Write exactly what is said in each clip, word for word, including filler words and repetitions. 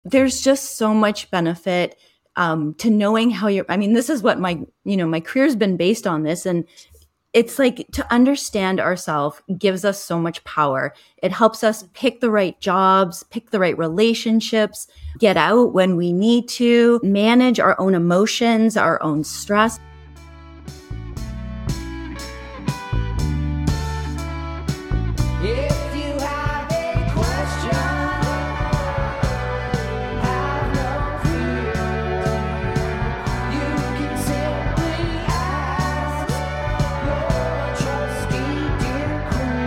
there's just so much benefit um, to knowing how you're, I mean, this is what my, you know, my career's been based on this. And it's like to understand ourselves gives us so much power. It helps us pick the right jobs, pick the right relationships, get out when we need to, manage our own emotions, our own stress. If you have a question, have no fear. You can simply ask your trusty dear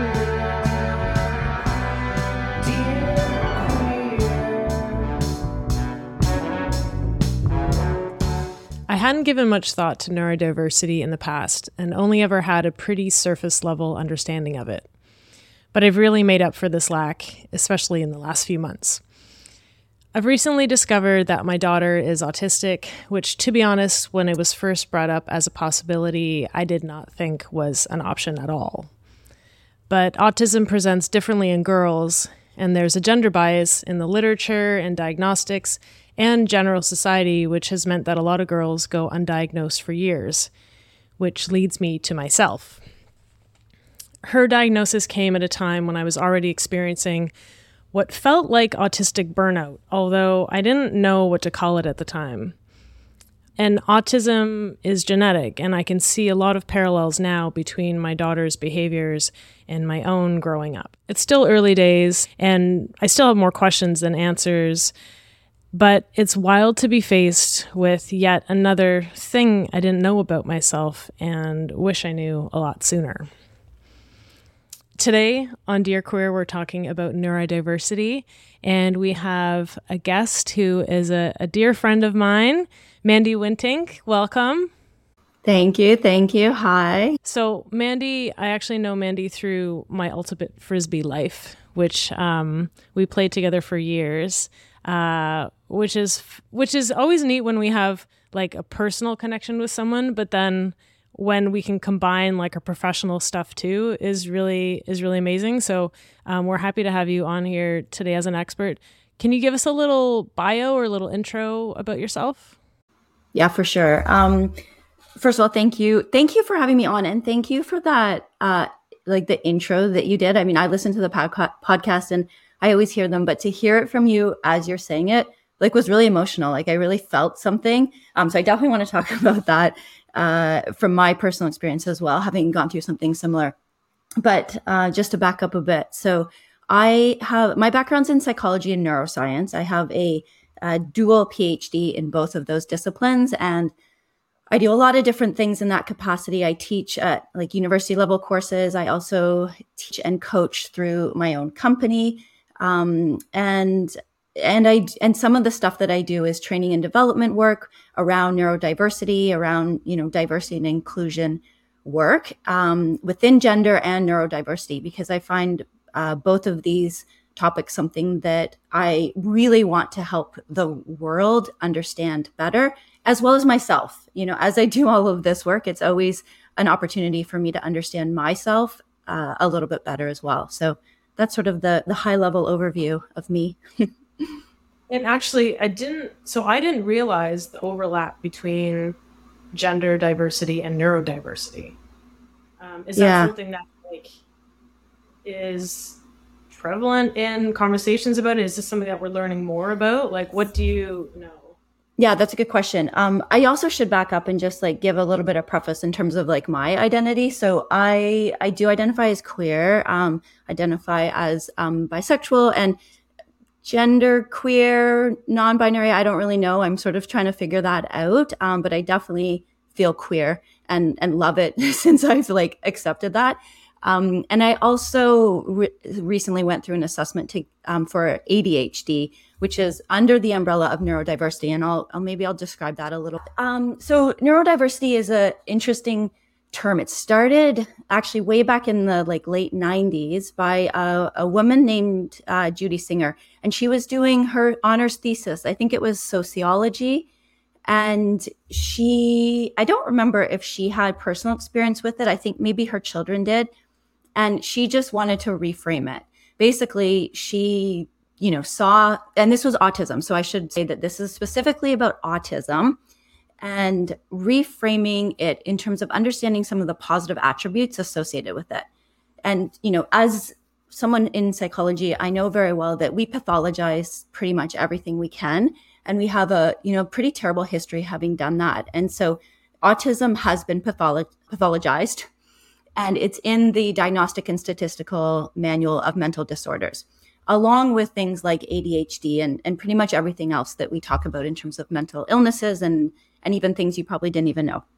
queer. Dear queer. I hadn't given much thought to neurodiversity in the past and only ever had a pretty surface level understanding of it. But I've really made up for this lack, especially in the last few months. I've recently discovered that my daughter is autistic, which, to be honest, when it was first brought up as a possibility, I did not think was an option at all. But autism presents differently in girls, and there's a gender bias in the literature and diagnostics and general society, which has meant that a lot of girls go undiagnosed for years, which leads me to myself. Her diagnosis came at a time when I was already experiencing what felt like autistic burnout, although I didn't know what to call it at the time. And autism is genetic, and I can see a lot of parallels now between my daughter's behaviors and my own growing up. It's still early days, and I still have more questions than answers, but it's wild to be faced with yet another thing I didn't know about myself and wish I knew a lot sooner. Today on Dear Queer, we're talking about neurodiversity, and we have a guest who is a, a dear friend of mine, Mandy Wintink. Welcome. Thank you. Thank you. Hi. So Mandy, I actually know Mandy through my Ultimate Frisbee life, which um, we played together for years, uh, which is which is always neat when we have like a personal connection with someone, but then when we can combine like our professional stuff too is really is really amazing. So um, we're happy to have you on here today as an expert. Can you give us a little bio or a little intro about yourself? Yeah, for sure. Um, first of all, thank you. Thank you for having me on, and thank you for that, uh, like the intro that you did. I mean, I listen to the podca- podcast and I always hear them, but to hear it from you as you're saying it, like was really emotional. Like I really felt something. Um, so I definitely want to talk about that. Uh, from my personal experience as well, having gone through something similar. But uh, just to back up a bit. So I have, my background's in psychology and neuroscience. I have a, a dual PhD in both of those disciplines. And I do a lot of different things in that capacity. I teach at like university level courses. I also teach and coach through my own company. Um, and And I and some of the stuff that I do is training and development work around neurodiversity, around, you know, diversity and inclusion work um, within gender and neurodiversity, because I find uh, both of these topics something that I really want to help the world understand better, as well as myself. You know, as I do all of this work, it's always an opportunity for me to understand myself uh, a little bit better as well. So that's sort of the the high level overview of me. And actually, I didn't, so I didn't realize the overlap between gender diversity and neurodiversity. Um, is that Yeah. something that like is prevalent in conversations about it? Is this something that we're learning more about? Like, what do you know? Yeah, that's a good question. Um, I also should back up and just like give a little bit of preface in terms of like my identity. So I I do identify as queer, um, identify as um, bisexual, and gender queer, non-binary, I don't really know. I'm sort of trying to figure that out. Um, but I definitely feel queer and, and love it since I've like accepted that. Um, and I also re- recently went through an assessment to, um, for A D H D, which is under the umbrella of neurodiversity. And I'll, I'll maybe I'll describe that a little. Um, so neurodiversity is a interesting term. It started actually way back in the like late nineties by a, a woman named uh, Judy Singer, and she was doing her honors thesis. I think it was sociology, and she, I don't remember if she had personal experience with it. I think maybe her children did, and she just wanted to reframe it. Basically, she you know, saw, and this was autism. So I should say that this is specifically about autism and reframing it in terms of understanding some of the positive attributes associated with it. And, you know, as someone in psychology, I know very well that we pathologize pretty much everything we can. And we have a, you know, pretty terrible history having done that. And so autism has been patholo- pathologized, and it's in the Diagnostic and Statistical Manual of Mental Disorders, along with things like A D H D and, and pretty much everything else that we talk about in terms of mental illnesses and, and even things you probably didn't even know.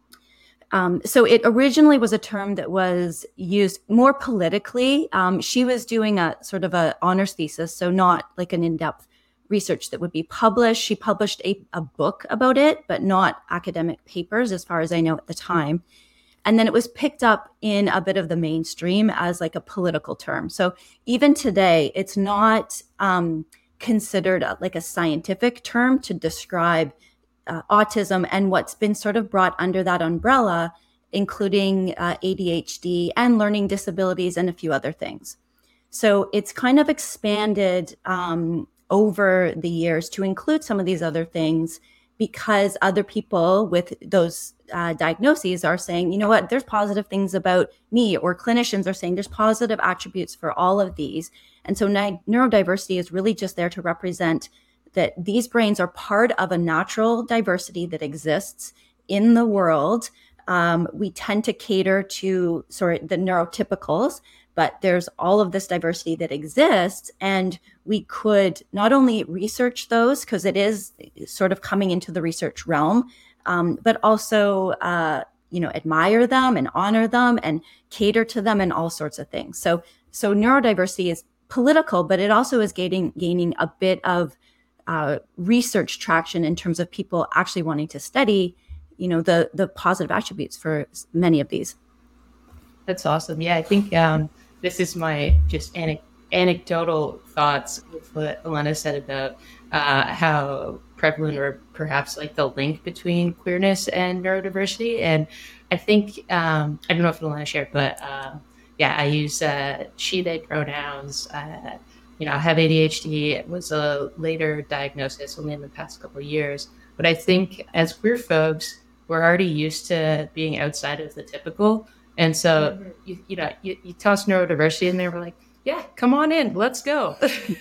Um, so it originally was a term that was used more politically. Um, she was doing a sort of a honors thesis, so not like an in-depth research that would be published. She published a, a book about it, but not academic papers, as far as I know at the time. And then it was picked up in a bit of the mainstream as like a political term. So even today, it's not um, considered a, like a scientific term to describe Uh, autism and what's been sort of brought under that umbrella, including uh, A D H D and learning disabilities and a few other things. So it's kind of expanded um, over the years to include some of these other things because other people with those uh, diagnoses are saying, you know what, there's positive things about me, or clinicians are saying there's positive attributes for all of these. And so ni- neurodiversity is really just there to represent that these brains are part of a natural diversity that exists in the world. Um, we tend to cater to, sorry, the neurotypicals, but there's all of this diversity that exists. And we could not only research those, because it is sort of coming into the research realm, um, but also, uh, you know, admire them and honor them and cater to them and all sorts of things. So, so neurodiversity is political, but it also is gaining, gaining a bit of Uh, research traction in terms of people actually wanting to study, you know, the the positive attributes for many of these. That's awesome. Yeah, I think um, this is my just ane- anecdotal thoughts with what Elena said about uh, how prevalent or perhaps like the link between queerness and neurodiversity. And I think, um, I don't know if Elena shared, but uh, yeah, I use uh, she, they pronouns. Uh, You know, I have A D H D. It was a later diagnosis, only in the past couple of years. But I think as queer folks, we're already used to being outside of the typical. And so, mm-hmm. you, you know, you, you toss neurodiversity in there, we're like, yeah, come on in, let's go.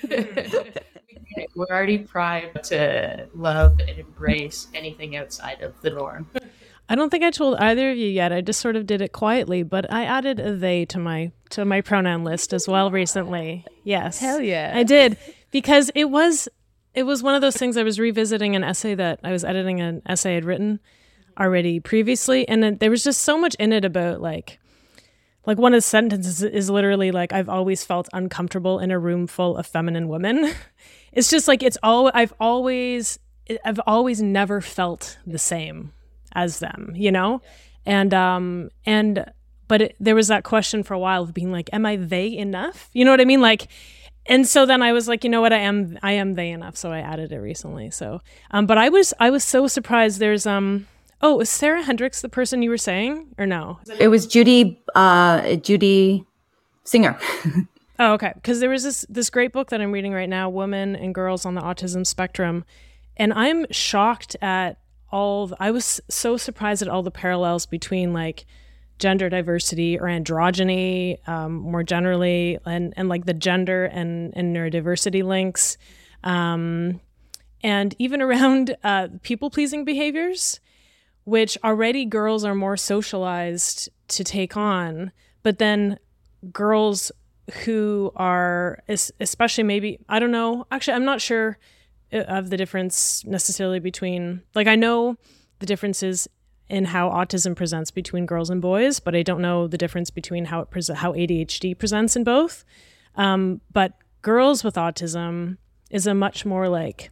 We're already primed to love and embrace anything outside of the norm. I don't think I told either of you yet. I just sort of did it quietly, but I added a they to my to my pronoun list as well recently. Yes. Hell yeah. I did, because it was it was one of those things. I was revisiting an essay that I was editing, an essay I'd written already previously, and then there was just so much in it about like like one of the sentences is literally like, I've always felt uncomfortable in a room full of feminine women. It's just like it's all I've always I've always never felt the same as them, you know? And, um, and, but it, there was that question for a while of being like, am I they enough? You know what I mean? Like, and so then I was like, you know what? I am, I am they enough. So I added it recently. So, um, but I was, I was so surprised. There's, um, oh, is Sarah Hendricks the person you were saying, or no? It was Judy, uh, Judy Singer. Oh, okay. Because there was this, this great book that I'm reading right now, Women and Girls on the Autism Spectrum. And I'm shocked at, all I was so surprised at all the parallels between like gender diversity or androgyny, um, more generally, and and like the gender and and neurodiversity links, um, and even around uh, people pleasing behaviors, which already girls are more socialized to take on, but then girls who are especially maybe I don't know actually I'm not sure of the difference necessarily between, like, I know the differences in how autism presents between girls and boys, but I don't know the difference between how it pre- how A D H D presents in both. Um, but girls with autism is a much more like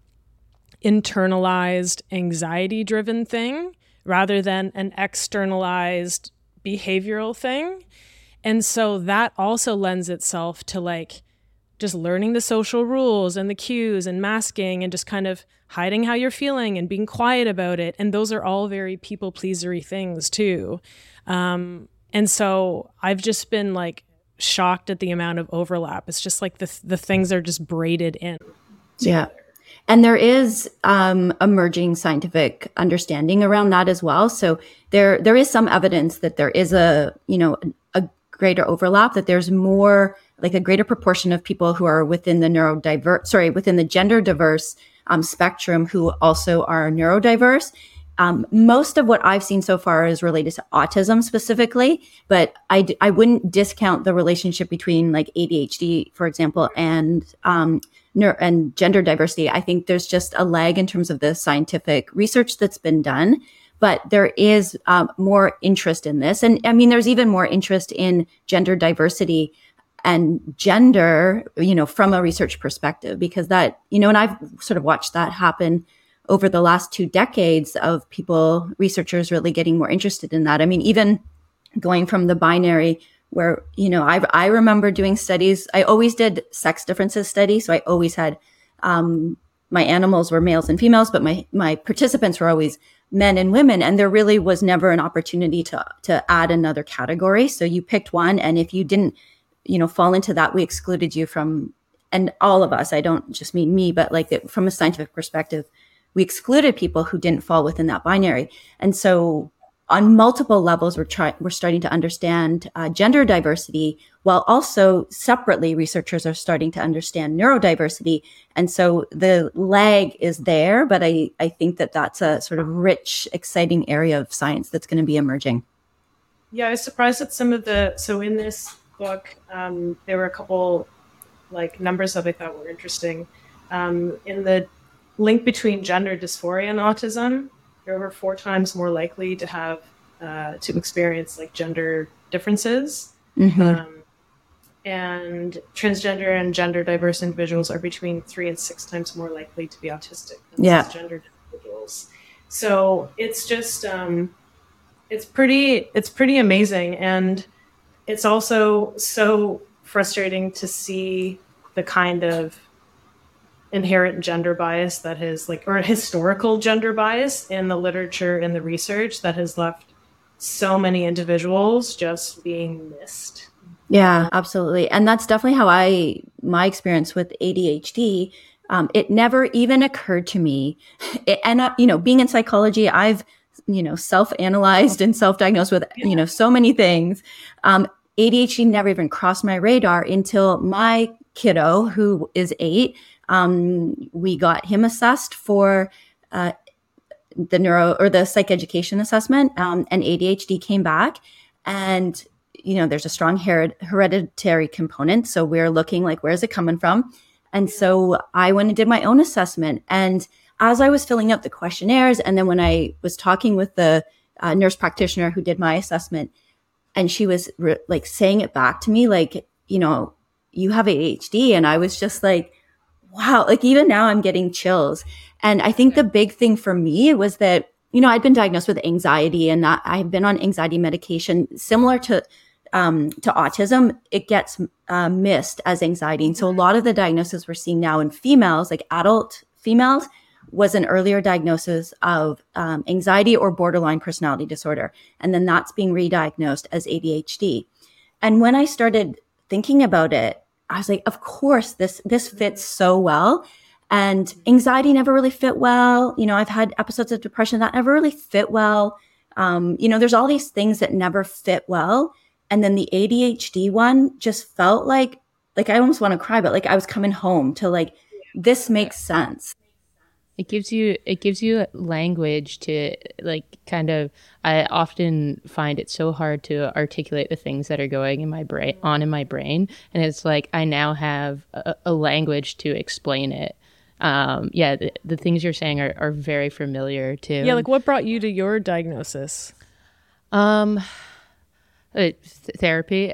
internalized, anxiety-driven thing rather than an externalized behavioral thing. And so that also lends itself to like just learning the social rules and the cues and masking and just kind of hiding how you're feeling and being quiet about it. And those are all very people pleasery things too. Um, and so I've just been like shocked at the amount of overlap. It's just like the the things are just braided in. Yeah. And there is um, emerging scientific understanding around that as well. So there there is some evidence that there is a, you know, a greater overlap, that there's more, like a greater proportion of people who are within the neurodiverse, sorry, within the gender diverse um, spectrum who also are neurodiverse. Um, most of what I've seen so far is related to autism specifically, but I, d- I wouldn't discount the relationship between like A D H D, for example, and um, neuro- and gender diversity. I think there's just a lag in terms of the scientific research that's been done, but there is um, more interest in this. And I mean, there's even more interest in gender diversity and gender, you know, from a research perspective, because that, you know, and I've sort of watched that happen over the last two decades of people, researchers really getting more interested in that. I mean, even going from the binary where, you know, I I remember doing studies. I always did sex differences studies. So I always had, um, my animals were males and females, but my, my participants were always men and women. And there really was never an opportunity to, to add another category. So you picked one. And if you didn't, you know, fall into that, we excluded you from, and all of us, I don't just mean me, but like it, from a scientific perspective, we excluded people who didn't fall within that binary. And so on multiple levels, we're trying, we're starting to understand uh, gender diversity, while also separately researchers are starting to understand neurodiversity. And so the lag is there, but I, I think that that's a sort of rich, exciting area of science that's going to be emerging. Yeah, I was surprised at some of the, so in this book, um, there were a couple like numbers that I thought were interesting. Um, in the link between gender dysphoria and autism, they're over four times more likely to have uh, to experience like gender differences. Mm-hmm. Um, and transgender and gender diverse individuals are between three and six times more likely to be autistic than Yeah. cisgender individuals. So it's just um, it's pretty it's pretty amazing, and it's also so frustrating to see the kind of inherent gender bias that has like, or historical gender bias in the literature and the research that has left so many individuals just being missed. Yeah, absolutely. And that's definitely how I, my experience with A D H D, um, it never even occurred to me. It, and, uh, you know, being in psychology, I've, you know, self-analyzed and self-diagnosed with, Yeah. you know, so many things. Um, A D H D never even crossed my radar until my kiddo, who is eight, um, we got him assessed for uh, the neuro or the psych education assessment, um, and A D H D came back. And, you know, there's a strong her- hereditary component. So we're looking like, where's it coming from? And so I went and did my own assessment. And as I was filling out the questionnaires, and then when I was talking with the uh, nurse practitioner who did my assessment, and she was re- like saying it back to me, like, you know, you have A D H D. And I was just like, wow, like even now I'm getting chills. And I think the big thing for me was that, you know, I'd been diagnosed with anxiety, and that I've been on anxiety medication similar to um, to autism. It gets uh, missed as anxiety. And so a lot of the diagnoses we're seeing now in females, like adult females, was an earlier diagnosis of um, anxiety or borderline personality disorder. And then that's being re-diagnosed as A D H D. And when I started thinking about it, I was like, of course, this this fits so well. And anxiety never really fit well. You know, I've had episodes of depression that never really fit well. Um, you know, there's all these things that never fit well. And then the A D H D one just felt like, like I almost want to cry, but like I was coming home to like, this makes sense. It gives you it gives you language to like kind of I often find it so hard to articulate the things that are going in my brain on in my brain, and it's like I now have a, a language to explain it. Um yeah, the, the things you're saying are, are very familiar too. Yeah, like what brought you to your diagnosis? Um uh, th- therapy.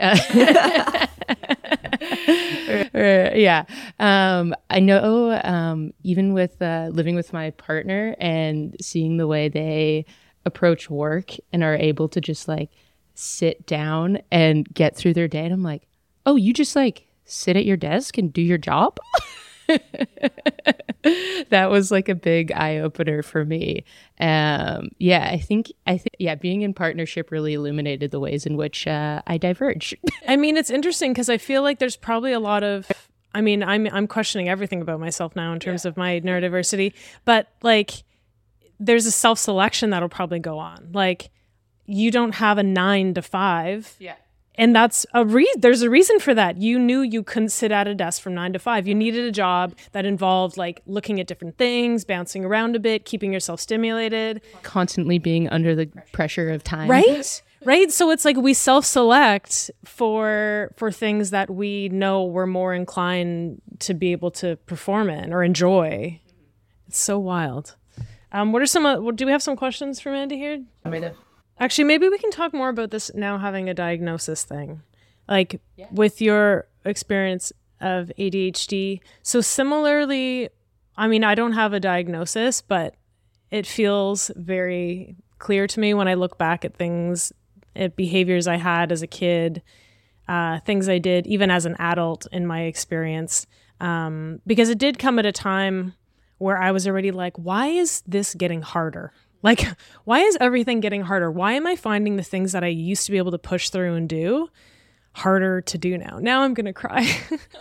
Uh, yeah. Um, I know um, even with uh, living with my partner and seeing the way they approach work and are able to just like sit down and get through their day. And I'm like, oh, you just like sit at your desk and do your job? That was like a big eye opener for me. Um, yeah, I think I think yeah, being in partnership really illuminated the ways in which uh, I diverge. I mean, it's interesting because I feel like there's probably a lot of, I mean, I'm I'm questioning everything about myself now in terms of my neurodiversity, but like there's a self-selection that'll probably go on. Like you don't have a nine to five. Yeah. And that's a re- there's a reason for that. You knew you couldn't sit at a desk from nine to five. You needed a job that involved like looking at different things, bouncing around a bit, keeping yourself stimulated. Constantly being under the pressure of time. Right? Right? So it's like we self-select for for things that we know we're more inclined to be able to perform in or enjoy. It's so wild. Um, what are some, uh, do we have some questions for Amanda here? Actually, maybe we can talk more about this now having a diagnosis thing. Like Yeah. with your experience of A D H D. So similarly, I mean, I don't have a diagnosis, but it feels very clear to me when I look back at things, at behaviors I had as a kid, uh, things I did even as an adult in my experience. Um, because it did come at a time where I was already like, why is this getting harder? Like, why is everything getting harder? Why am I finding the things that I used to be able to push through and do harder to do now? Now I'm going to cry.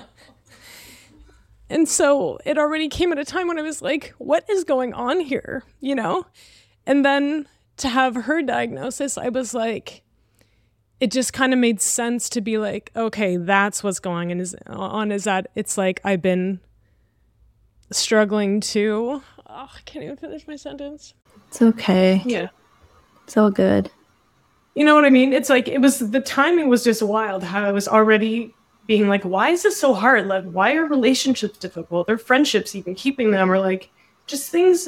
And so it already came at a time when I was like, what is going on here? You know? And then to have her diagnosis, I was like, it just kind of made sense to be like, okay, that's what's going on is, on is that it's like I've been struggling to, oh, I can't even finish my sentence. It's okay. Yeah. It's all good. You know what I mean? It's like, it was, the timing was just wild how I was already being like, why is this so hard? Like, why are relationships difficult? Or friendships, even keeping them, or like just things,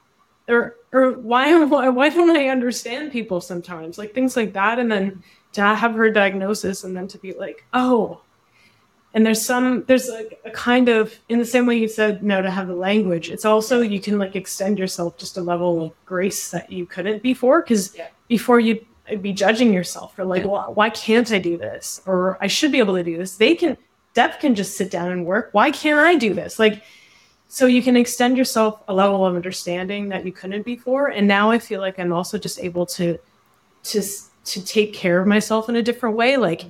or, or why, why, why don't I understand people sometimes? Like things like that. And then to have her diagnosis and then to be like, oh, and there's some, there's like a kind of, in the same way you said, no, to have the language, it's also, you can like extend yourself just a level of grace that you couldn't before. Cause Yeah. before you'd be judging yourself for like, Yeah. well, why can't I do this? Or I should be able to do this. They can, Deaf can just sit down and work. Why can't I do this? Like, so you can extend yourself a level of understanding that you couldn't before. And now I feel like I'm also just able to, to, to take care of myself in a different way. Like,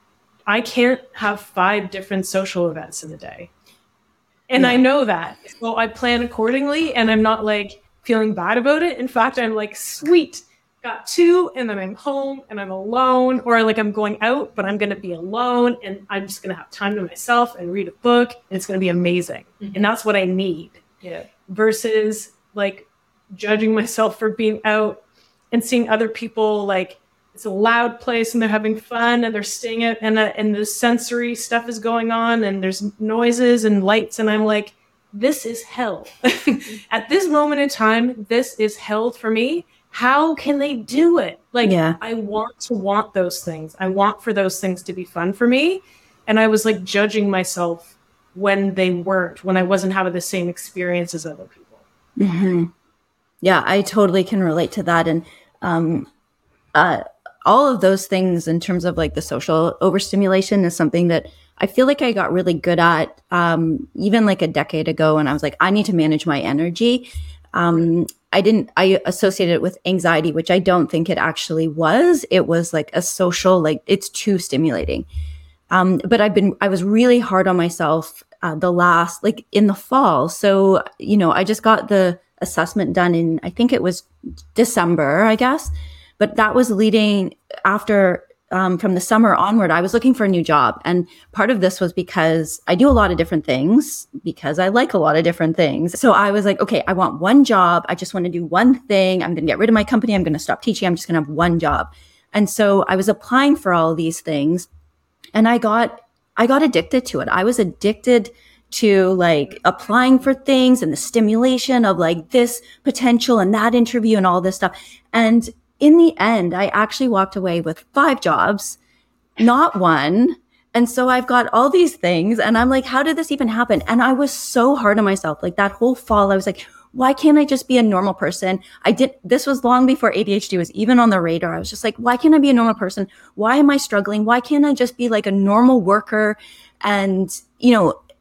I can't have five different social events in a day. And Yeah. I know that. So I plan accordingly and I'm not like feeling bad about it. In fact, I'm like, sweet, got two and then I'm home and I'm alone, or like I'm going out, but I'm going to be alone and I'm just going to have time to myself and read a book and it's going to be amazing. Mhm. And that's what I need Yeah. versus like judging myself for being out and seeing other people like, it's a loud place and they're having fun and they're staying out and, uh, and the sensory stuff is going on and there's noises and lights. And I'm like, this is hell. At this moment in time, this is hell for me. How can they do it? Like, Yeah. I want to want those things. I want for those things to be fun for me. And I was like judging myself when they weren't, when I wasn't having the same experience as other people. hmm Yeah, I totally can relate to that. And um, uh, all of those things in terms of like the social overstimulation is something that I feel like I got really good at um, even like a decade ago when I was like, I need to manage my energy. Um, I didn't, I associated it with anxiety, which I don't think it actually was. It was like a social, like it's too stimulating. Um, but I've been, I was really hard on myself uh, the last, like in the fall. So, you know, I just got the assessment done in, I think it was December, I guess. But that was leading after, um, from the summer onward, I was looking for a new job. And part of this was because I do a lot of different things, because I like a lot of different things. So I was like, okay, I want one job. I just want to do one thing. I'm going to get rid of my company. I'm going to stop teaching. I'm just going to have one job. And so I was applying for all of these things. And I got, I got addicted to it. I was addicted to like applying for things and the stimulation of like this potential and that interview and all this stuff. And in the end, I actually walked away with five jobs, not one. And so I've got all these things and I'm like, how did this even happen? And I was so hard on myself. Like that whole fall, I was like, why can't I just be a normal person? I did, this was long before A D H D was even on the radar. I was just like, why can't I be a normal person? Why am I struggling? Why can't I just be like a normal worker? And, you know,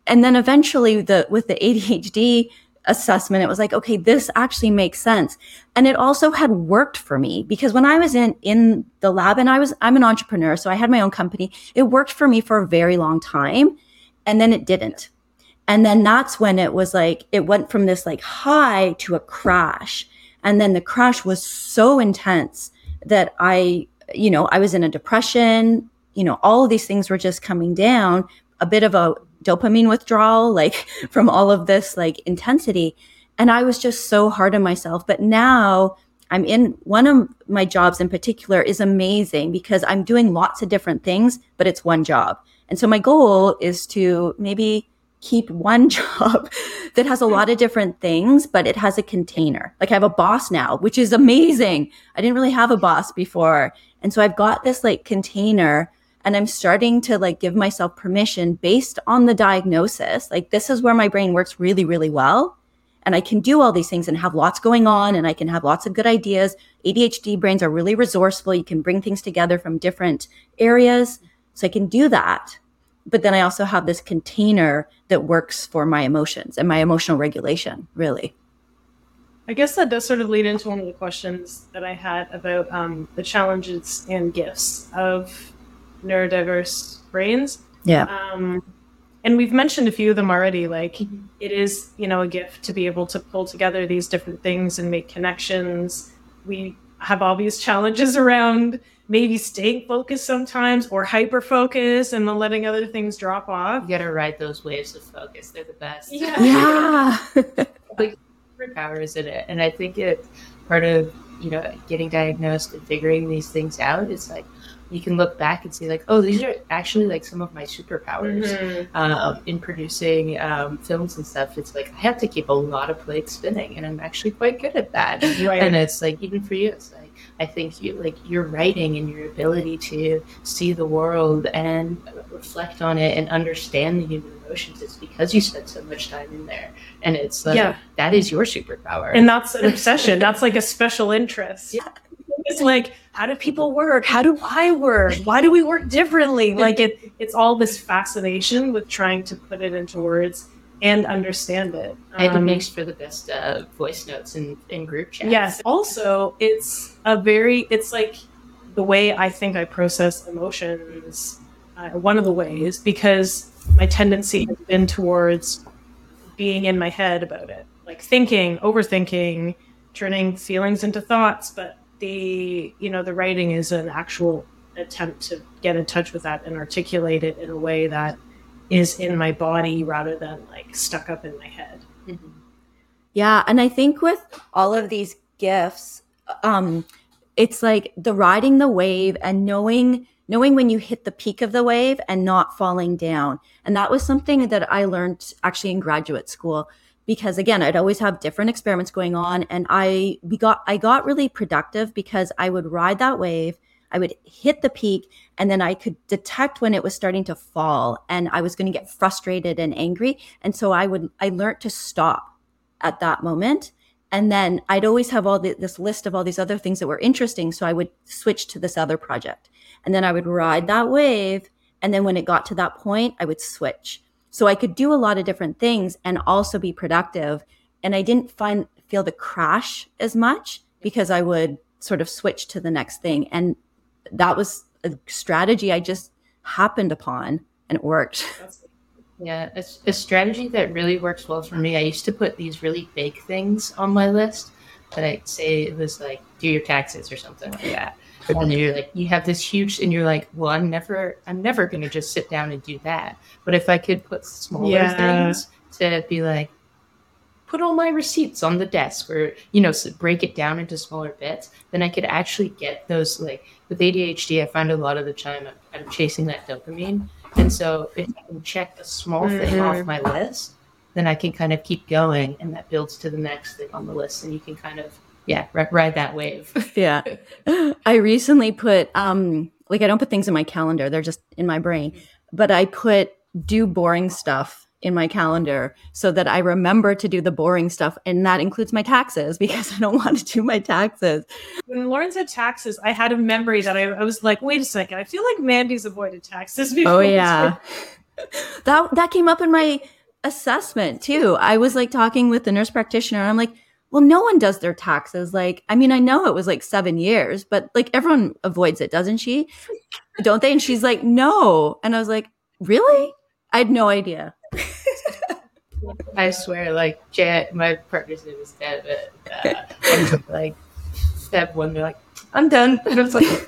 and then eventually the with the A D H D assessment, it was like, okay, this actually makes sense. And it also had worked for me because when I was in, in the lab, and I was, I'm an entrepreneur, so I had my own company. It worked for me for a very long time, and then it didn't. And then that's when it was like, it went from this like high to a crash. And then the crash was so intense that I, you know, I was in a depression, you know, all of these things were just coming down, a bit of a dopamine withdrawal, like from all of this like intensity. And I was just so hard on myself. But now I'm in, one of my jobs in particular is amazing because I'm doing lots of different things, but it's one job. And so my goal is to maybe keep one job that has a lot of different things, but it has a container. Like I have a boss now, which is amazing. I didn't really have a boss before. And so I've got this like container, and I'm starting to like give myself permission based on the diagnosis. Like this is where my brain works really, really well. And I can do all these things and have lots going on, and I can have lots of good ideas. A D H D brains are really resourceful. You can bring things together from different areas. So I can do that. But then I also have this container that works for my emotions and my emotional regulation, really. I guess that does sort of lead into one of the questions that I had about um, the challenges and gifts of neurodiverse brains. Yeah. Um, and we've mentioned a few of them already. Like it is, you know, a gift to be able to pull together these different things and make connections. We have obvious challenges around maybe staying focused sometimes or hyper focus and then letting other things drop off. You gotta ride those waves of focus. They're the best. Yeah. Yeah. Like superpowers in it. And I think it part of, you know, getting diagnosed and figuring these things out is like you can look back and see like, oh, these are actually like some of my superpowers. Mhm. Um, in producing um, films and stuff. It's like I have to keep a lot of plates spinning, and I'm actually quite good at that. Right. And it's like even for you, it's like I think you like your writing and your ability to see the world and reflect on it and understand the human emotions. It's because you spent so much time in there, and it's like Yeah. that is your superpower. And that's an obsession. That's like a special interest. Yeah. It's like, how do people work? How do I work? Why do we work differently? Like it, it's all this fascination with trying to put it into words and understand it. and it Um, makes for the best uh, voice notes in, in group chats. Yes. Also, it's a very, it's like the way I think I process emotions, uh, one of the ways, because my tendency has been towards being in my head about it, like thinking, overthinking, turning feelings into thoughts. But the, you know, the writing is an actual attempt to get in touch with that and articulate it in a way that is in my body rather than like stuck up in my head. Mhm. Yeah. And I think with all of these gifts, um, it's like the riding the wave and knowing knowing when you hit the peak of the wave and not falling down. And that was something that I learned actually in graduate school, because again, I'd always have different experiments going on, and I we got I got really productive because I would ride that wave, I would hit the peak, and then I could detect when it was starting to fall and I was going to get frustrated and angry. And so I would I learned to stop at that moment. And then I'd always have all the, this list of all these other things that were interesting. So I would switch to this other project, and then I would ride that wave. And then when it got to that point, I would switch. So I could do a lot of different things and also be productive. And I didn't find feel the crash as much because I would sort of switch to the next thing. And that was a strategy I just happened upon, and it worked. Yeah, it's a strategy that really works well for me. I used to put these really big things on my list that I'd say it was like do your taxes or something like that. And you're like you have this huge, and you're like, well, I'm never, I'm never going to just sit down and do that. But if I could put smaller Yeah. things to be like, put all my receipts on the desk, or you know, s break it down into smaller bits, then I could actually get those. Like with A D H D, I find a lot of the time I'm, I'm chasing that dopamine. And so if I can check a small thing Mhm. off my list, then I can kind of keep going, and that builds to the next thing on the list, and you can kind of, yeah, ri- ride that wave. Yeah. I recently put, um, like, I don't put things in my calendar. They're just in my brain, but I put do boring stuff in my calendar so that I remember to do the boring stuff. And that includes my taxes because I don't want to do my taxes. When Lauren said taxes, I had a memory that I, I was like, wait a second, I feel like Mandy's avoided taxes before. Oh yeah. That, that came up in my, assessment too. I was like talking with the nurse practitioner and I'm like, well, no one does their taxes. Like, I mean, I know it was like seven years, but like everyone avoids it, doesn't she? Don't they? And she's like, no. And I was like, really? I had no idea. I swear, like, Jan, my partner's name is Deb, uh, and, like, Deb, when they're like, I'm done. And I was like,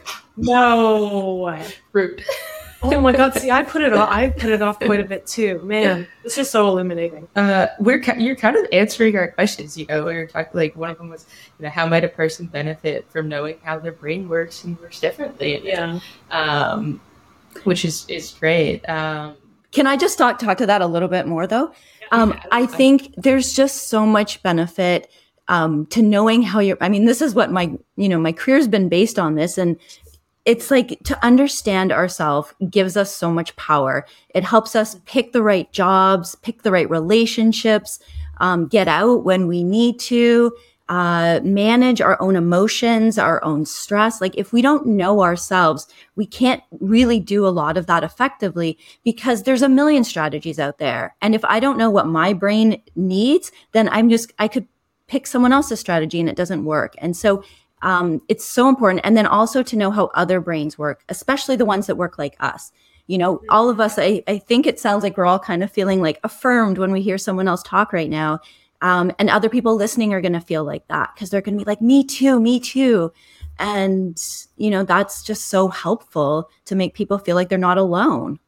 No. rude. Oh my God. See, I put it off. I put it off quite a bit too. Man, this is so illuminating. Uh, we're ki- you're kind of answering our questions. You know, we were talking, like, one of them was, you know, how might a person benefit from knowing how their brain works and works differently? Yeah. Um, which is is great. Um, Can I just talk talk to that a little bit more though? Um, Yeah, I that's fine. think there's just so much benefit um, to knowing how you're. I mean, this is what my you know my career's been based on this, and it's like to understand ourselves gives us so much power. It helps us pick the right jobs, pick the right relationships, um, get out when we need to, uh, manage our own emotions, our own stress. Like if we don't know ourselves, we can't really do a lot of that effectively because there's a million strategies out there. And if I don't know what my brain needs, then I'm just, I could pick someone else's strategy and it doesn't work. And so um, it's so important. And then also to know how other brains work, especially the ones that work like us. You know, all of us, I, I think it sounds like we're all kind of feeling like affirmed when we hear someone else talk right now. Um, and other people listening are going to feel like that because they're going to be like, me too, me too. And, you know, that's just so helpful to make people feel like they're not alone.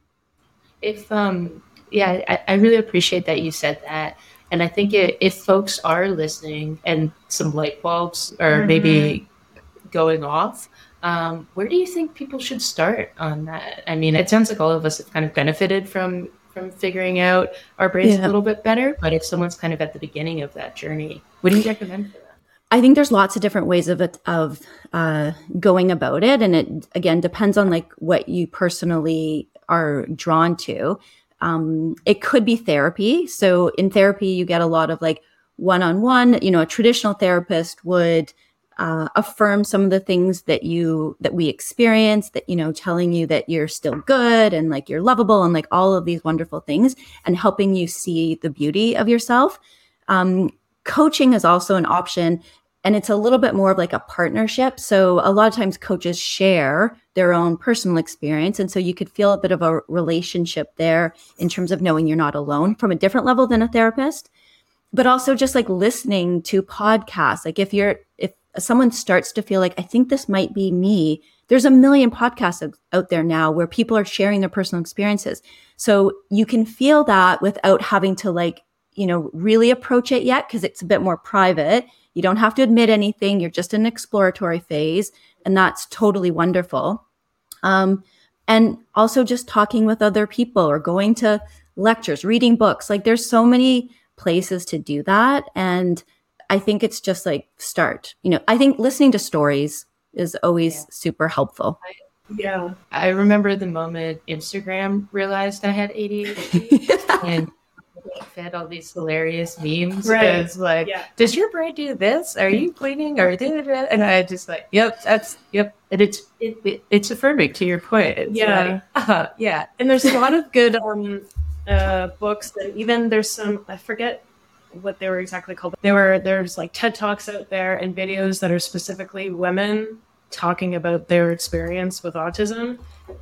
If um yeah, I, I really appreciate that you said that, and I think it, if folks are listening and some light bulbs are Mhm. maybe going off, um, where do you think people should start on that? I mean, it sounds like all of us have kind of benefited from from figuring out our brains Yeah. a little bit better, but if someone's kind of at the beginning of that journey, what do you recommend for them? I think there's lots of different ways of it, of uh, going about it, and it again depends on like what you personally are drawn to. Um, it could be therapy. So in therapy, you get a lot of like one-on-one. You know, a traditional therapist would uh, affirm some of the things that you that we experience. That you know, telling you that you're still good and like you're lovable and like all of these wonderful things, and helping you see the beauty of yourself. Um, Coaching is also an option, and it's a little bit more of like a partnership. So a lot of times coaches share their own personal experience. And so you could feel a bit of a relationship there in terms of knowing you're not alone from a different level than a therapist, but also just like listening to podcasts. Like if you're, if someone starts to feel like, I think this might be me, there's a million podcasts out there now where people are sharing their personal experiences. So you can feel that without having to like, you know, really approach it yet because it's a bit more private. You don't have to admit anything. You're just in an exploratory phase, and that's totally wonderful. Um, and also just talking with other people or going to lectures, reading books. Like there's so many places to do that. And I think it's just like start, you know, I think listening to stories is always Yeah. super helpful. Yeah. I remember the moment Instagram realized I had A D H D and fed all these hilarious memes. Right. It was like, Yeah. does your brain do this? Are you cleaning or da, da, da? And I just like, yep, that's yep. And it's it, it, it's affirming to your point. It's Yeah. like, uh, yeah. And there's a lot of good um, uh, books, and even there's some, I forget what they were exactly called. They were, there's like TED Talks out there and videos that are specifically women talking about their experience with autism.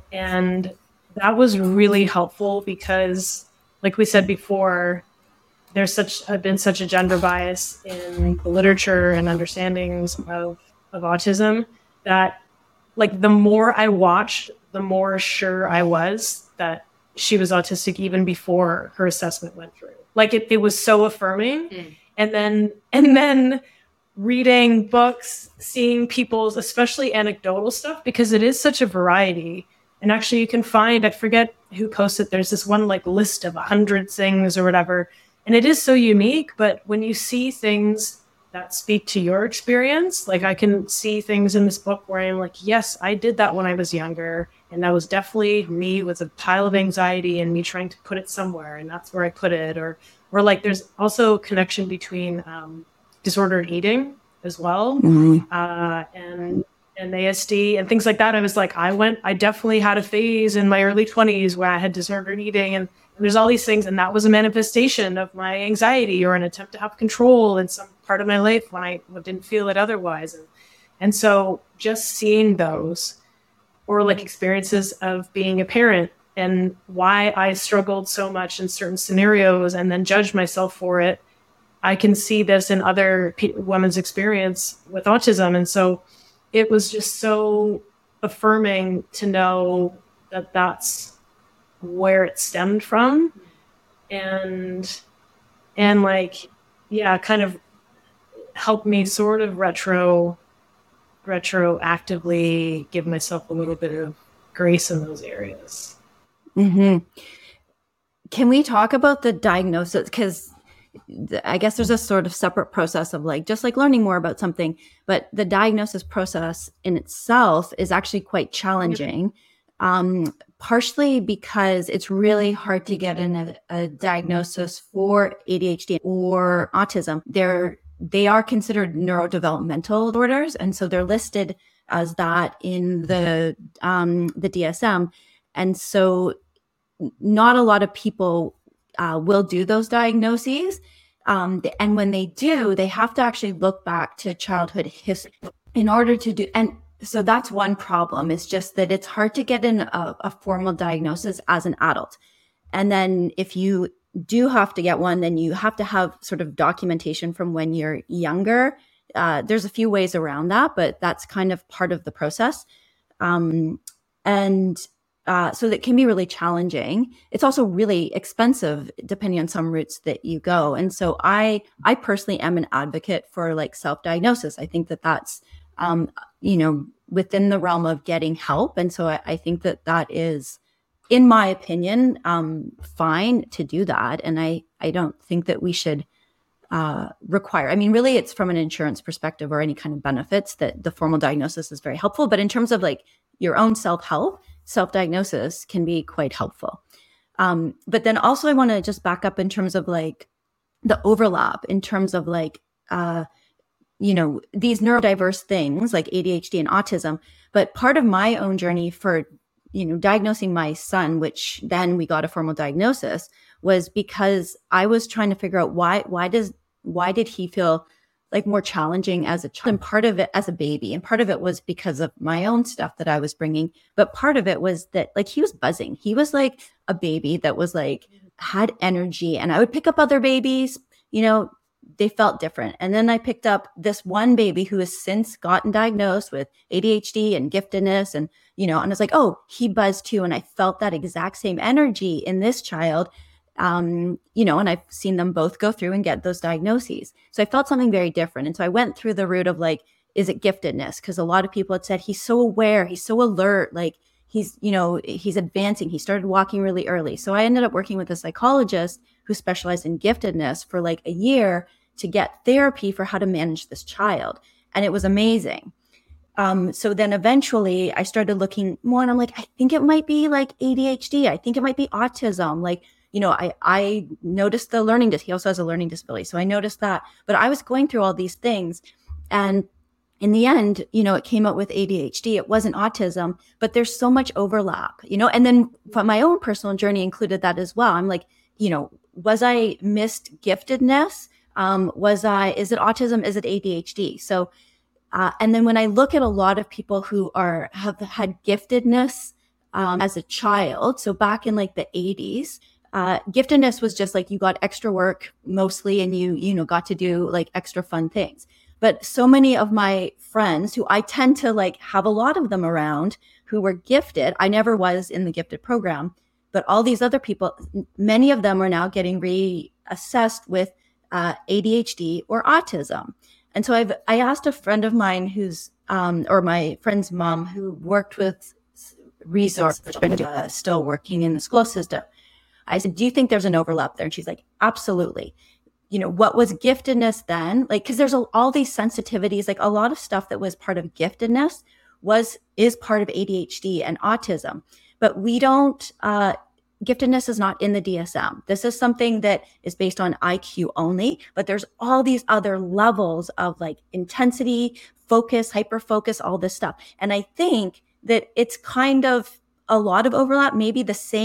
And that was really helpful because, like we said before, there's such have been such a gender bias in the literature and understandings of, of autism that, like, the more I watched, the more sure I was that she was autistic even before her assessment went through. Like it, it was so affirming. Mm. And then and then reading books, seeing people's, especially anecdotal stuff, because it is such a variety. And actually you can find, I forget who posted, there's this one like list of a hundred things or whatever. And it is so unique, but when you see things that speak to your experience, like I can see things in this book where I'm like, yes, I did that when I was younger. And that was definitely me with a pile of anxiety and me trying to put it somewhere. And that's where I put it. Or, or like there's also a connection between um, disordered eating as well. Mhm. Uh, and and A S D and things like that. I was like, I went, I definitely had a phase in my early twenties where I had disordered eating, and There's all these things, and that was a manifestation of my anxiety or an attempt to have control in some part of my life when I didn't feel it otherwise. And, and so just seeing those, or like experiences of being a parent and why I struggled so much in certain scenarios and then judged myself for it, I can see this in other pe- women's experience with autism. And so it was just so affirming to know that that's where it stemmed from. And, and like, yeah, kind of helped me sort of retro, retroactively give myself a little bit of grace in those areas. Mm-hmm. Can we talk about the diagnosis? Because I guess there's a sort of separate process of like, just like learning more about something, but the diagnosis process in itself is actually quite challenging. Um, partially because it's really hard to get in a, a diagnosis for A D H D or autism. They're, they are considered neurodevelopmental disorders. And so they're listed as that in the, um, the D S M. And so not a lot of people uh, will do those diagnoses. Um, and when they do, they have to actually look back to childhood history in order to do, and so that's one problem. It's just that it's hard to get in a, a formal diagnosis as an adult. And then if you do have to get one, then you have to have sort of documentation from when you're younger. Uh, there's a few ways around that, but that's kind of part of the process. Um, and uh, so that can be really challenging. It's also really expensive depending on some routes that you go. And so I, I personally am an advocate for like self-diagnosis. I think that that's, um, you know, within the realm of getting help. And so I, I think that that is, in my opinion, um, fine to do that. And I, I don't think that we should uh, require, I mean, really it's from an insurance perspective or any kind of benefits that the formal diagnosis is very helpful. But in terms of like your own self-help, self-diagnosis can be quite helpful. Um, but then also I want to just back up in terms of like the overlap in terms of like, uh, you know, these neurodiverse things like A D H D and autism. But part of my own journey for, you know, diagnosing my son, which then we got a formal diagnosis, was because I was trying to figure out why, why does, why did he feel like more challenging as a child, and part of it as a baby. And part of it was because of my own stuff that I was bringing. But part of it was that like he was buzzing. He was like a baby that was like, had energy, and I would pick up other babies, you know, they felt different. And then I picked up this one baby who has since gotten diagnosed with A D H D and giftedness. And, you know, and I was like, oh, he buzzed too. And I felt that exact same energy in this child. Um, you know, and I've seen them both go through and get those diagnoses. So I felt something very different. And so I went through the route of like, is it giftedness? Because a lot of people had said, he's so aware, he's so alert, like he's, you know, he's advancing. He started walking really early. So I ended up working with a psychologist who specialized in giftedness for like a year to get therapy for how to manage this child. And it was amazing. Um, so then eventually I started looking more and I'm like, I think it might be like A D H D. I think it might be autism. Like, you know, I, I noticed the learning, dis- he also has a learning disability. So I noticed that, but I was going through all these things. And in the end, you know, it came out with A D H D. It wasn't autism, but there's so much overlap, you know, and then my own personal journey included that as well. I'm like, you know, was I missed giftedness? Um, was I, is it autism? Is it A D H D? So, uh, and then when I look at a lot of people who are, have had giftedness, um, as a child, so back in like the eighties, uh, giftedness was just like, you got extra work mostly and you, you know, got to do like extra fun things. But so many of my friends who I tend to like have a lot of them around who were gifted, I never was in the gifted program, but all these other people, many of them are now getting reassessed with Uh, A D H D or autism. And so I've, I asked a friend of mine who's, um, or my friend's mom who worked with resource, uh, still working in the school system. I said, do you think there's an overlap there? And she's like, absolutely. You know, what was giftedness then? Like, cause there's a, all these sensitivities, like a lot of stuff that was part of giftedness was, is part of A D H D and autism, but we don't, uh, giftedness is not in the D S M. This is something that is based on I Q only, but there's all these other levels of like intensity, focus, hyper focus, all this stuff. And I think that it's kind of a lot of overlap, maybe the same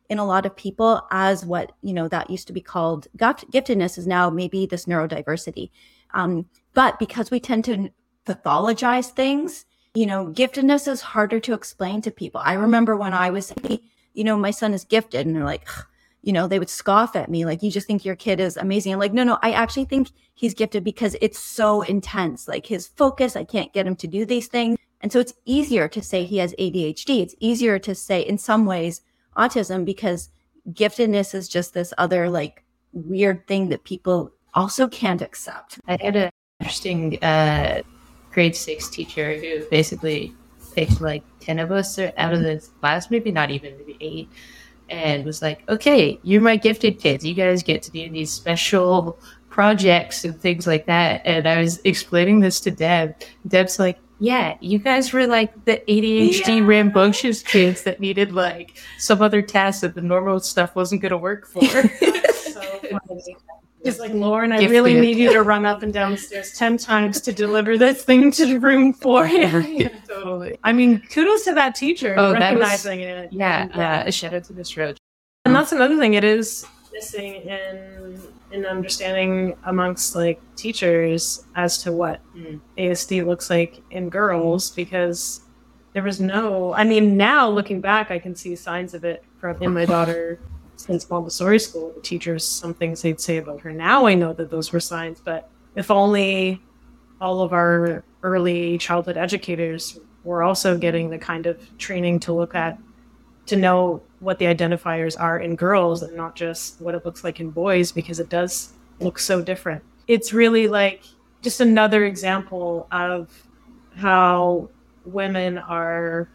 in a lot of people as what, you know, that used to be called gift- giftedness is now maybe this neurodiversity. Um, but because we tend to pathologize things, you know, giftedness is harder to explain to people. I remember when I was, you know, my son is gifted, and they're like, you know, they would scoff at me, like, you just think your kid is amazing. I'm like, no, no, I actually think he's gifted because it's so intense, like his focus, I can't get him to do these things. And so it's easier to say he has A D H D. It's easier to say in some ways autism, because giftedness is just this other like weird thing that people also can't accept. I had an interesting uh, grade six teacher who basically picked like ten of us out of the class, maybe not even, maybe eight, and was like, okay, you're my gifted kids. You guys get to do these special projects and things like that. And I was explaining this to Deb. Deb's like, yeah, you guys were like the A D H D Yeah. rambunctious kids that needed like some other task that the normal stuff wasn't going to work for. So funny. It's like, Lauren, I Gifted. really need you to run up and down the stairs ten times to deliver this thing to the room for you. Yeah, totally. I mean, kudos to that teacher Oh, that was- recognizing it. Yeah, uh, a shout out to Miss Roach. And that's another thing. It is missing in in understanding amongst like teachers as to what Mm. A S D looks like in girls, because there was no. I mean, now looking back, I can see signs of it from in my daughter since Montessori school. The teachers, some things they'd say about her. Now I know that those were signs, but if only all of our early childhood educators were also getting the kind of training to look at, to know what the identifiers are in girls and not just what it looks like in boys, because it does look so different. It's really like just another example of how women are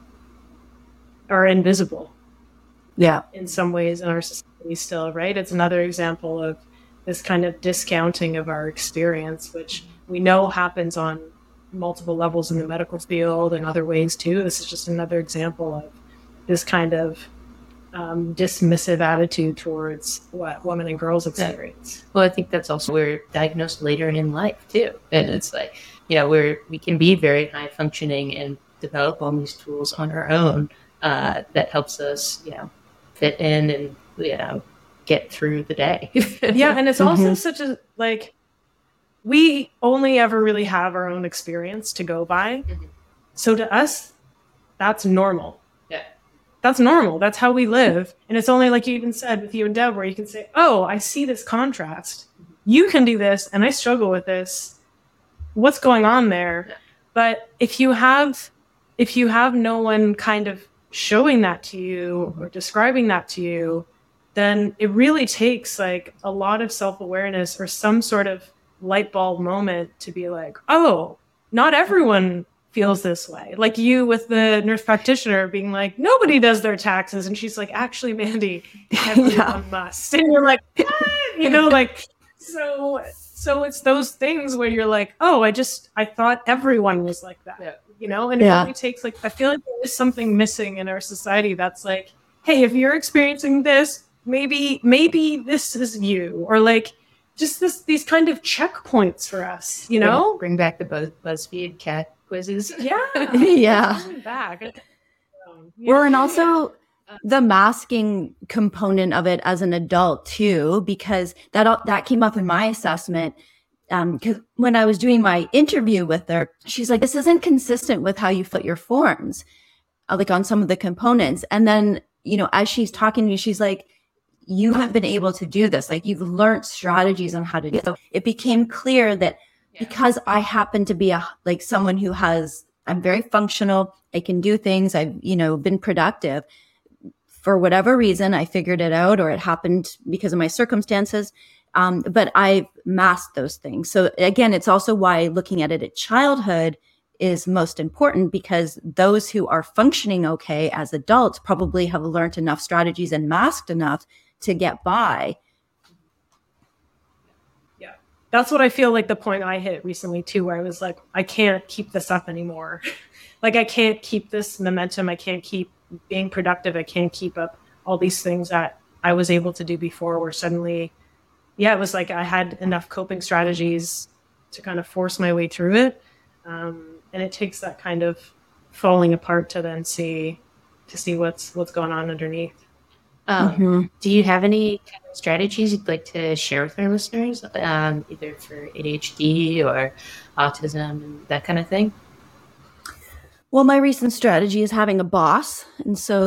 are invisible Yeah. in some ways in our society still, right? It's another example of this kind of discounting of our experience, which we know happens on multiple levels in the medical field and other ways too. This is just another example of this kind of um, dismissive attitude towards what women and girls experience. Well, I think that's also we're diagnosed later in life too, and it's like, you know, we're we can be very high functioning and develop all these tools on our own uh, that helps us, you know, fit in and, you know, get through the day. Yeah, and it's also such a like we only ever really have our own experience to go by. Mhm. So to us, that's normal. Yeah. That's normal. That's how we live. And it's only like you even said with you and Deb, where you can say, oh, I see this contrast. You can do this, and I struggle with this. What's going on there? Yeah. But if you have if you have no one kind of showing that to you or describing that to you, then it really takes like a lot of self-awareness or some sort of light bulb moment to be like, oh, not everyone feels this way. Like you with the nurse practitioner being like, nobody does their taxes. And she's like, actually, Mandy, everyone Yeah. must. And you're like, what? You know, like, so, so it's those things where you're like, oh, I just, I thought everyone was like that, Yeah. you know? And it Yeah. really takes like, I feel like there is something missing in our society that's like, hey, if you're experiencing this, maybe, maybe this is you, or like, just this, these kind of checkpoints for us, you know? bring back the Buzz, BuzzFeed cat quizzes. Yeah. Yeah. Bring it back. Um, Well, and also the masking component of it as an adult too, because that al- that came up in my assessment. Because when I was doing my interview with her, she's like, "This isn't consistent with how you fill your forms, uh, like on some of the components." And then, you know, as she's talking to me, she's like, "You have been able to do this. Like you've learned strategies on how to do it." So it became clear that because I happen to be a like someone who has, I'm very functional. I can do things. I've, you know, been productive. For whatever reason, I figured it out, or it happened because of my circumstances. Um, but I masked those things. So again, it's also why looking at it at childhood is most important, because those who are functioning okay as adults probably have learned enough strategies and masked enough to get by. Yeah. That's what I feel like the point I hit recently too, where I was like, I can't keep this up anymore. Like I can't keep this momentum. I can't keep being productive. I can't keep up all these things that I was able to do before, where suddenly, yeah, it was like I had enough coping strategies to kind of force my way through it. Um, and it takes that kind of falling apart to then see, to see what's, what's going on underneath. Um, Mhm. Do you have any kind of strategies you'd like to share with our listeners, um, either for A D H D or autism and that kind of thing? Well, my recent strategy is having a boss. And so,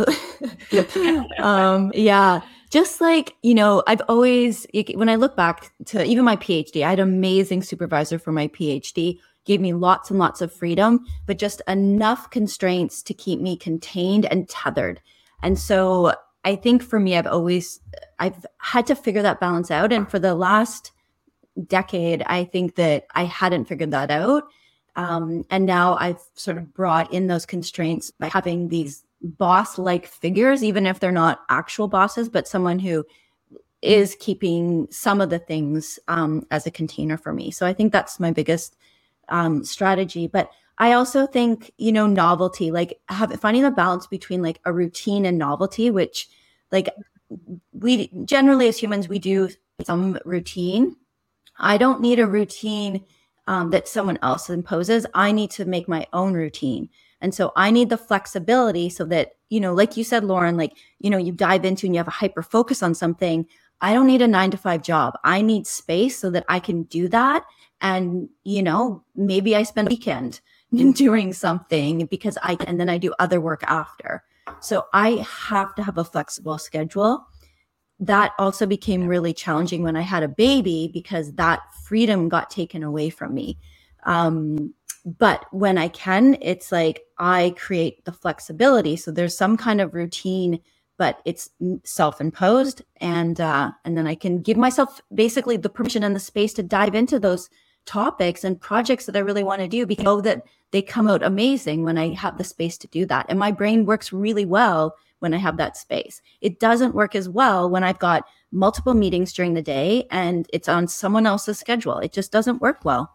um, yeah, just like, you know, I've always, when I look back to even my PhD, I had an amazing supervisor for my PhD, gave me lots and lots of freedom, but just enough constraints to keep me contained and tethered. And so I think for me, I've always, I've had to figure that balance out. And for the last decade, I think that I hadn't figured that out. Um, and now I've sort of brought in those constraints by having these boss like figures, even if they're not actual bosses, but someone who is keeping some of the things um, as a container for me. So I think that's my biggest um, strategy. But I also think, you know, novelty, like have, finding the balance between like a routine and novelty, which like we generally as humans, we do some routine. I don't need a routine um, that someone else imposes. I need to make my own routine. And so I need the flexibility so that, you know, like you said, Lauren, like, you know, you dive into and you have a hyper focus on something. I don't need a nine to five job. I need space so that I can do that. And, you know, maybe I spend a weekend doing something because I, and then I do other work after. So I have to have a flexible schedule. That also became really challenging when I had a baby because that freedom got taken away from me. Um, but when I can, it's like I create the flexibility. So there's some kind of routine, but it's self-imposed, and uh, and then I can give myself basically the permission and the space to dive into those topics and projects that I really want to do because I know that they come out amazing when I have the space to do that. And my brain works really well when I have that space. It doesn't work as well when I've got multiple meetings during the day and it's on someone else's schedule. It just doesn't work well.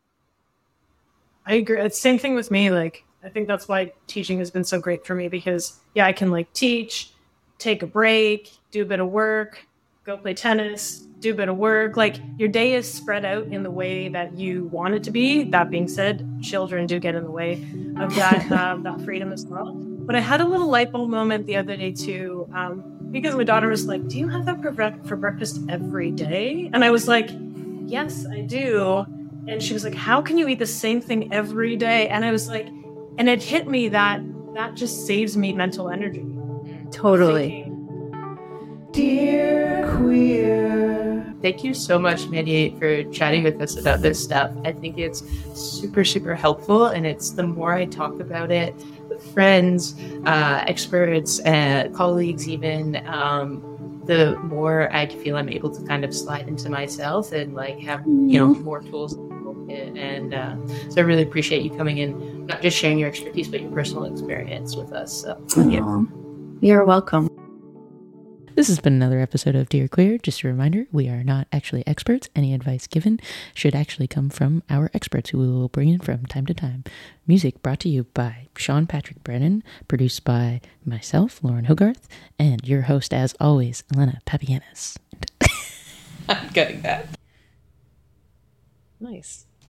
I agree. It's same thing with me. Like, I think that's why teaching has been so great for me because, yeah, I can like teach, take a break, do a bit of work, go play tennis, do a bit of work. Like, your day is spread out in the way that you want it to be. That being said, children do get in the way of that, um, that freedom as well. But I had a little light bulb moment the other day too, um, because my daughter was like, "Do you have that for, bre- for breakfast every day?" And I was like, "Yes, I do." And she was like, "How can you eat the same thing every day?" And I was like, and it hit me that that just saves me mental energy. Totally. Thinking, Dear Queer. Thank you so much, Mandy, for chatting with us about this stuff. I think it's super, super helpful. And it's the more I talk about it with friends, uh, experts, uh, colleagues, even, um, the more I feel I'm able to kind of slide into myself and like have, you know, more tools. And uh, so I really appreciate you coming in, not just sharing your expertise, but your personal experience with us. So, thank you. Aw, you're welcome. This has been another episode of Dear Queer. Just a reminder, we are not actually experts. Any advice given should actually come from our experts who we will bring in from time to time. Music brought to you by Sean Patrick Brennan, produced by myself, Lauren Hogarth, and your host, as always, Elena Papianis. I'm getting that. nice.